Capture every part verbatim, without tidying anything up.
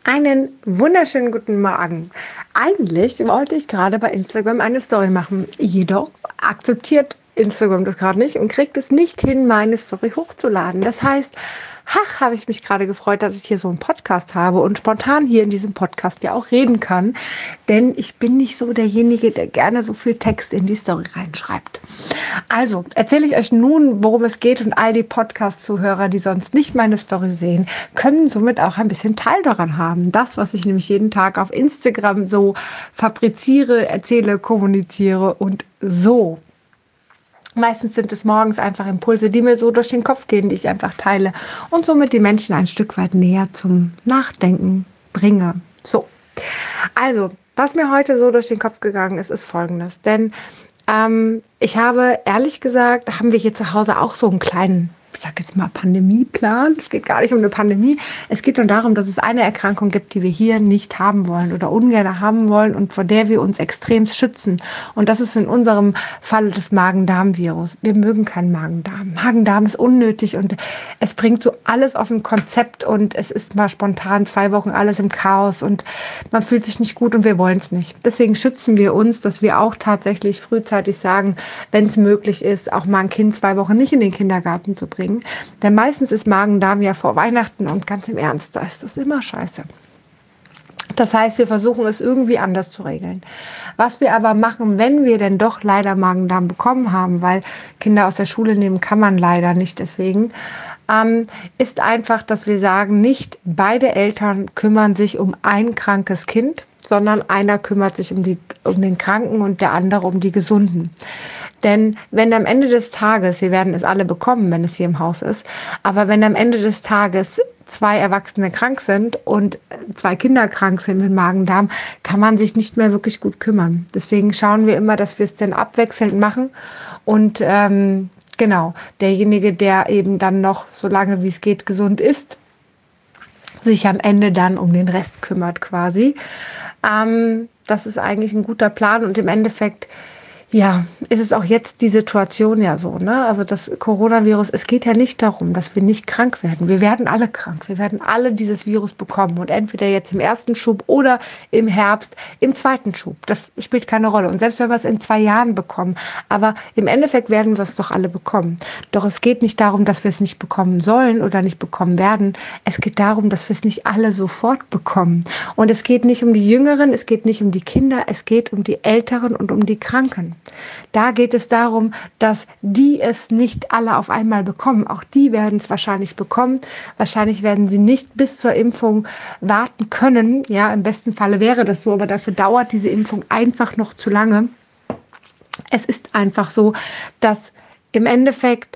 Einen wunderschönen guten Morgen. Eigentlich wollte ich gerade bei Instagram eine Story machen, jedoch akzeptiert Instagram das gerade nicht und kriegt es nicht hin, meine Story hochzuladen. Das heißt, ach, habe ich mich gerade gefreut, dass ich hier so einen Podcast habe und spontan hier in diesem Podcast ja auch reden kann, denn ich bin nicht so derjenige, der gerne so viel Text in die Story reinschreibt. Also erzähle ich euch nun, worum es geht, und all die Podcast-Zuhörer, die sonst nicht meine Story sehen, können somit auch ein bisschen Teil daran haben. Das, was ich nämlich jeden Tag auf Instagram so fabriziere, erzähle, kommuniziere und so. Meistens sind es morgens einfach Impulse, die mir so durch den Kopf gehen, die ich einfach teile und somit die Menschen ein Stück weit näher zum Nachdenken bringe. So, also, was mir heute so durch den Kopf gegangen ist, ist Folgendes. Denn ähm, ich habe, ehrlich gesagt, haben wir hier zu Hause auch so einen kleinen, ich sag jetzt mal, Pandemieplan. Es geht gar nicht um eine Pandemie. Es geht nur darum, dass es eine Erkrankung gibt, die wir hier nicht haben wollen oder ungern haben wollen und vor der wir uns extrem schützen. Und das ist in unserem Fall das Magen-Darm-Virus. Wir mögen keinen Magen-Darm. Magen-Darm ist unnötig und es bringt so alles aus dem Konzept und es ist mal spontan zwei Wochen alles im Chaos und man fühlt sich nicht gut und wir wollen es nicht. Deswegen schützen wir uns, dass wir auch tatsächlich frühzeitig sagen, wenn es möglich ist, auch mal ein Kind zwei Wochen nicht in den Kindergarten zu bringen. Denn meistens ist Magen-Darm ja vor Weihnachten und ganz im Ernst, da ist das immer scheiße. Das heißt, wir versuchen es irgendwie anders zu regeln. Was wir aber machen, wenn wir denn doch leider Magen-Darm bekommen haben, weil Kinder aus der Schule nehmen kann man leider nicht deswegen, ähm, ist einfach, dass wir sagen, nicht beide Eltern kümmern sich um ein krankes Kind, sondern einer kümmert sich um, die, um den Kranken und der andere um die Gesunden. Denn wenn am Ende des Tages, wir werden es alle bekommen, wenn es hier im Haus ist, aber wenn am Ende des Tages zwei Erwachsene krank sind und zwei Kinder krank sind mit Magen-Darm, kann man sich nicht mehr wirklich gut kümmern. Deswegen schauen wir immer, dass wir es dann abwechselnd machen und ähm, genau, derjenige, der eben dann noch, so lange wie es geht, gesund ist, sich am Ende dann um den Rest kümmert quasi. Ähm, das ist eigentlich ein guter Plan und im Endeffekt, ja, ist es auch jetzt die Situation ja so, ne? Also das Coronavirus, es geht ja nicht darum, dass wir nicht krank werden. Wir werden alle krank. Wir werden alle dieses Virus bekommen und entweder jetzt im ersten Schub oder im Herbst im zweiten Schub. Das spielt keine Rolle. Und selbst wenn wir es in zwei Jahren bekommen, aber im Endeffekt werden wir es doch alle bekommen. Doch es geht nicht darum, dass wir es nicht bekommen sollen oder nicht bekommen werden. Es geht darum, dass wir es nicht alle sofort bekommen. Und es geht nicht um die Jüngeren, es geht nicht um die Kinder, es geht um die Älteren und um die Kranken. Da geht es darum, dass die es nicht alle auf einmal bekommen. Auch die werden es wahrscheinlich bekommen. Wahrscheinlich werden sie nicht bis zur Impfung warten können. Ja, im besten Falle wäre das so, aber dafür dauert diese Impfung einfach noch zu lange. Es ist einfach so, dass im Endeffekt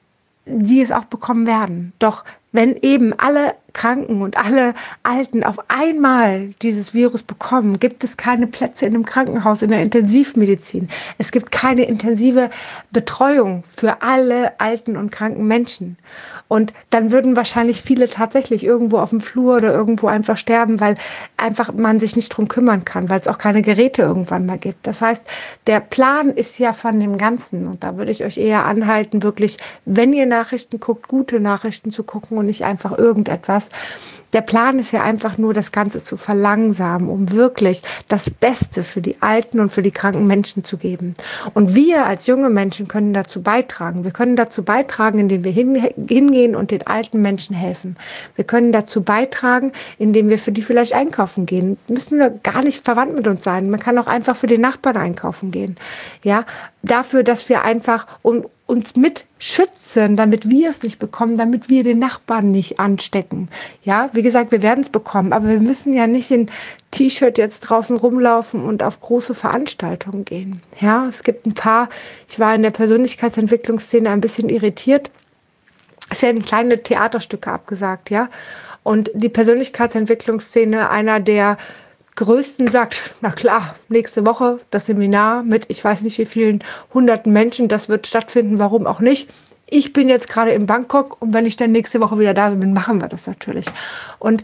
die es auch bekommen werden. Doch wenn eben alle Kranken und alle Alten auf einmal dieses Virus bekommen, gibt es keine Plätze in einem Krankenhaus, in der Intensivmedizin. Es gibt keine intensive Betreuung für alle alten und kranken Menschen. Und dann würden wahrscheinlich viele tatsächlich irgendwo auf dem Flur oder irgendwo einfach sterben, weil einfach man sich nicht drum kümmern kann, weil es auch keine Geräte irgendwann mal gibt. Das heißt, der Plan ist ja von dem Ganzen. Und da würde ich euch eher anhalten, wirklich, wenn ihr Nachrichten guckt, gute Nachrichten zu gucken und nicht einfach irgendetwas. Der Plan ist ja einfach nur, das Ganze zu verlangsamen, um wirklich das Beste für die alten und für die kranken Menschen zu geben. Und wir als junge Menschen können dazu beitragen. Wir können dazu beitragen, indem wir hingehen und den alten Menschen helfen. Wir können dazu beitragen, indem wir für die vielleicht einkaufen gehen. Müssen wir gar nicht verwandt mit uns sein. Man kann auch einfach für den Nachbarn einkaufen gehen. Ja, dafür, dass wir einfach um uns mit schützen, damit wir es nicht bekommen, damit wir den Nachbarn nicht anstecken. Ja, wie gesagt, wir werden es bekommen, aber wir müssen ja nicht in T-Shirt jetzt draußen rumlaufen und auf große Veranstaltungen gehen. Ja, es gibt ein paar, ich war in der Persönlichkeitsentwicklungsszene ein bisschen irritiert. Es werden kleine Theaterstücke abgesagt, ja. Und die Persönlichkeitsentwicklungsszene, einer der größten, sagt, na klar, nächste Woche das Seminar mit ich weiß nicht wie vielen hunderten Menschen, das wird stattfinden, warum auch nicht. Ich bin jetzt gerade in Bangkok und wenn ich dann nächste Woche wieder da bin, machen wir das natürlich. Und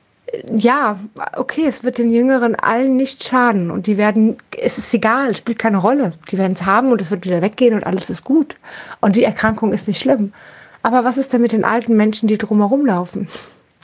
ja, okay, es wird den Jüngeren allen nicht schaden und die werden, es ist egal, es spielt keine Rolle. Die werden es haben und es wird wieder weggehen und alles ist gut. Und die Erkrankung ist nicht schlimm. Aber was ist denn mit den alten Menschen, die drumherum laufen?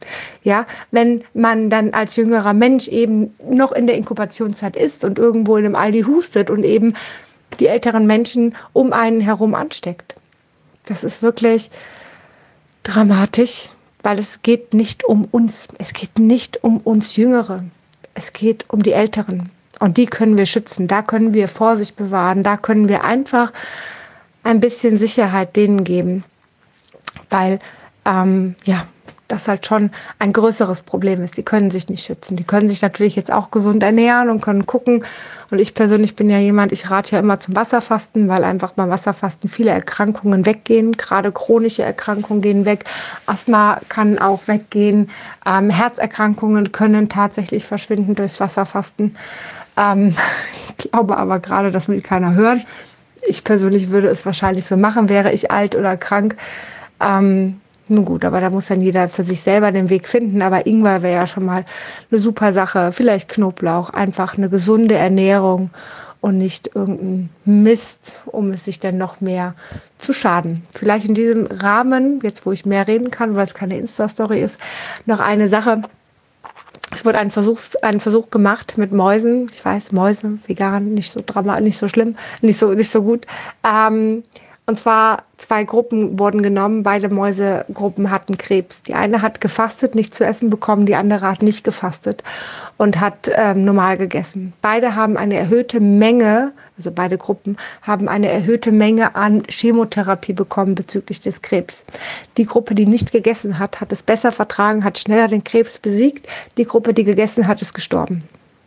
Ja, wenn man dann als jüngerer Mensch eben noch in der Inkubationszeit ist und irgendwo in einem Aldi hustet und eben die älteren Menschen um einen herum ansteckt. Das ist wirklich dramatisch, weil es geht nicht um uns. Es geht nicht um uns Jüngere. Es geht um die Älteren. Und die können wir schützen. Da können wir Vorsicht bewahren. Da können wir einfach ein bisschen Sicherheit denen geben. Weil, ähm, ja, das halt schon ein größeres Problem ist. Die können sich nicht schützen. Die können sich natürlich jetzt auch gesund ernähren und können gucken. Und ich persönlich bin ja jemand, ich rate ja immer zum Wasserfasten, weil einfach beim Wasserfasten viele Erkrankungen weggehen. Gerade chronische Erkrankungen gehen weg. Asthma kann auch weggehen. Ähm, Herzerkrankungen können tatsächlich verschwinden durchs Wasserfasten. Ähm, ich glaube aber gerade, das will keiner hören. Ich persönlich würde es wahrscheinlich so machen, wäre ich alt oder krank. Ähm, nun gut, aber da muss dann jeder für sich selber den Weg finden. Aber Ingwer wäre ja schon mal eine super Sache. Vielleicht Knoblauch, einfach eine gesunde Ernährung und nicht irgendein Mist, um es sich dann noch mehr zu schaden. Vielleicht in diesem Rahmen, jetzt wo ich mehr reden kann, weil es keine Insta-Story ist, noch eine Sache. Es wurde ein Versuch, ein Versuch gemacht mit Mäusen. Ich weiß, Mäuse, vegan, nicht so dramatisch, nicht so schlimm, nicht so, nicht so gut. Ähm, Und zwar zwei Gruppen wurden genommen. Beide Mäusegruppen hatten Krebs. Die eine hat gefastet, nicht zu essen bekommen. Die andere hat nicht gefastet und hat ähm, normal gegessen. Beide haben eine erhöhte Menge, also beide Gruppen haben eine erhöhte Menge an Chemotherapie bekommen bezüglich des Krebs. Die Gruppe, die nicht gegessen hat, hat es besser vertragen, hat schneller den Krebs besiegt. Die Gruppe, die gegessen hat, ist gestorben.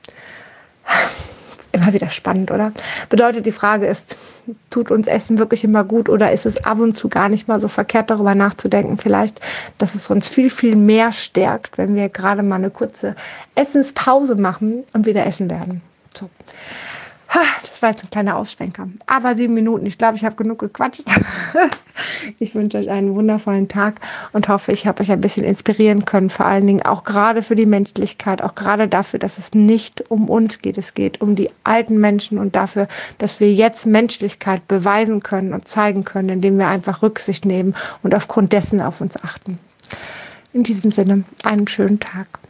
Immer wieder spannend, oder? Bedeutet, die Frage ist, tut uns Essen wirklich immer gut oder ist es ab und zu gar nicht mal so verkehrt, darüber nachzudenken vielleicht, dass es uns viel, viel mehr stärkt, wenn wir gerade mal eine kurze Essenspause machen und wieder essen werden. So. Das war jetzt ein kleiner Ausschwenker. Aber sieben Minuten, ich glaube, ich habe genug gequatscht. Ich wünsche euch einen wundervollen Tag und hoffe, ich habe euch ein bisschen inspirieren können. Vor allen Dingen auch gerade für die Menschlichkeit, auch gerade dafür, dass es nicht um uns geht. Es geht um die alten Menschen und dafür, dass wir jetzt Menschlichkeit beweisen können und zeigen können, indem wir einfach Rücksicht nehmen und aufgrund dessen auf uns achten. In diesem Sinne, einen schönen Tag.